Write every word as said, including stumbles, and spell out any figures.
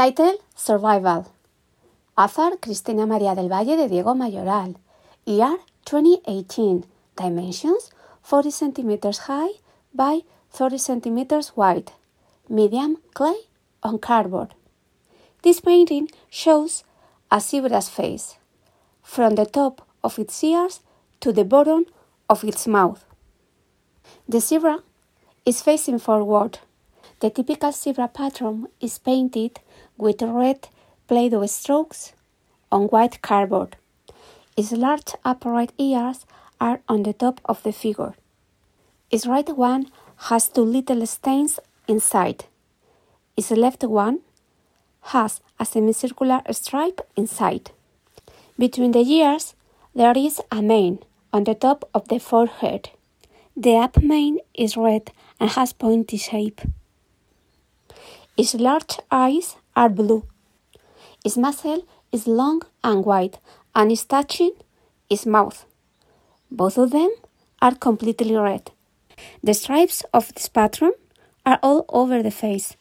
Title: Survival. Author: Cristina María del Valle de Diego Mayoral. Year: twenty eighteen. Dimensions: forty centimeters high by thirty centimeters wide. Medium clay on cardboard. This painting shows a zebra's face, from the top of its ears to the bottom of its mouth. The zebra is facing forward. The typical zebra pattern is painted with red Play-Doh strokes on white cardboard. Its large upright ears are on the top of the figure. Its right one has two little stains inside. Its left one has a semicircular stripe inside. Between the ears, there is a mane on the top of the forehead. The up mane is red and has pointy shape. Its large eyes are blue. Its muzzle is long and wide and is touching its mouth. Both of them are completely red. The stripes of this pattern are all over the face